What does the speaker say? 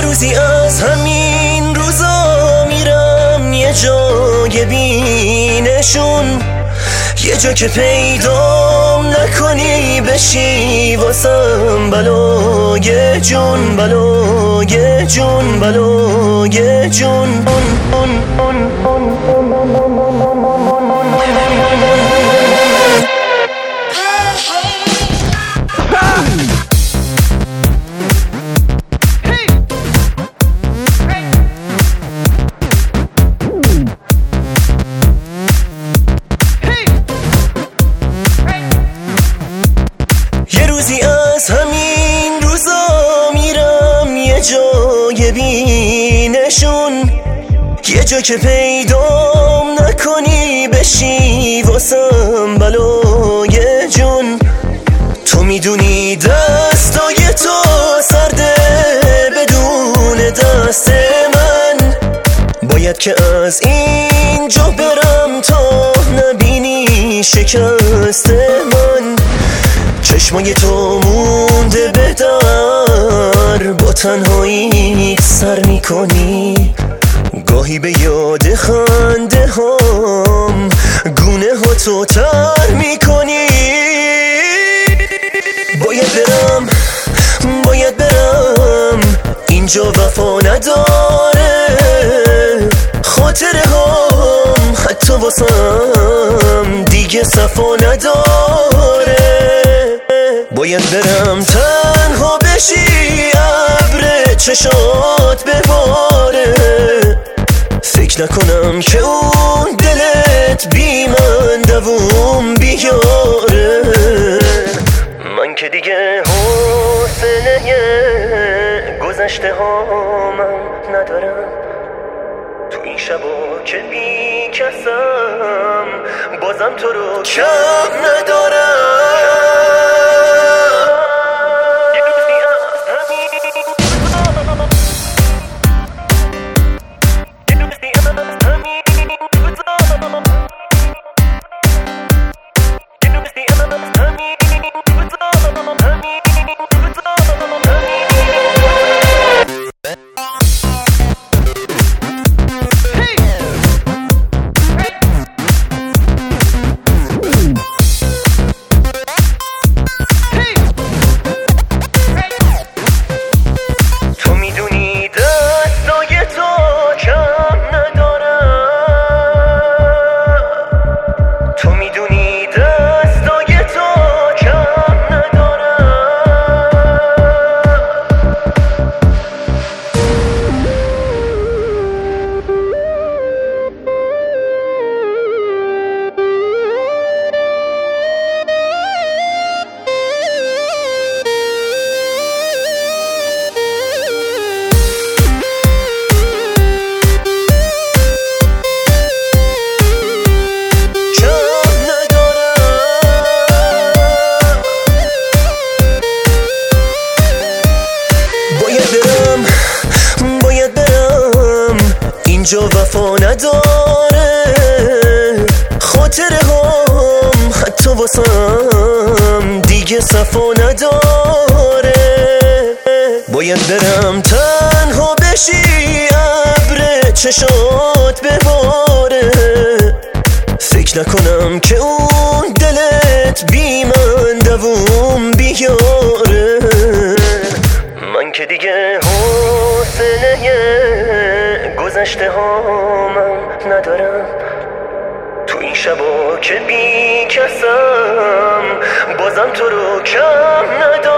روزی از همین روزا میرم یه جای بینشون، یه جا که پیدام نکنی بشی واسم بلای جون، بلای جون، بلای جون. از همین روزا میرم یه جای بینشون، یه جا که پیدام نکنی بشی واسم بلای جون. تو میدونی دستای تو سرده بدون دست من، باید که از اینجا برم تا نبینی شکست من. چشمای تو مونده به در، با تنهایی سر میکنی، گاهی به یاد خنده هام گونه ها تو تر میکنی. باید برم اینجا وفا نداره، خاطره هام حتی واسم دیگه صفا نداره. باید برم تنها بشی ابر چشات بباره، فکر نکنم که اون دلت بی من دووم بیاره. من که دیگه حوصله گذشته هامم ندارم، تو این شبا که بی کسم بازم تو رو کم ندارم. اینجا وفا نداره، خاطره هم حتی واسم دیگه صفا نداره. باید برم تنها بشی ابر چشات بباره، فکر نکنم که اون دلت بی من دووم بیاره. من که دیگه حوصله گذشته هامم ندارم، تو این شبا که بی کسم بازم تو رو کم ندارم.